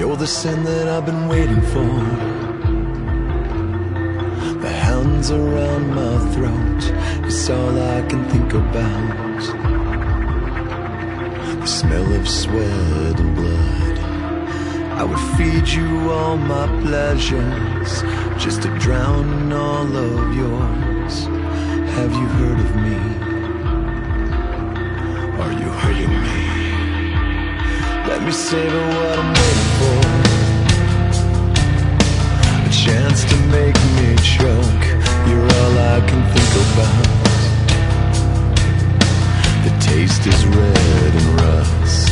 You're the sin that I've been waiting for. The hands around my throat, it's all I can think about. The smell of sweat and blood. I would feed you all my pleasures just to drown in all of yours. Have you heard of me? Are you hurting me? Let me savor what I'm waiting for. A chance to make me choke. You're all I can think about. The taste is red and rust.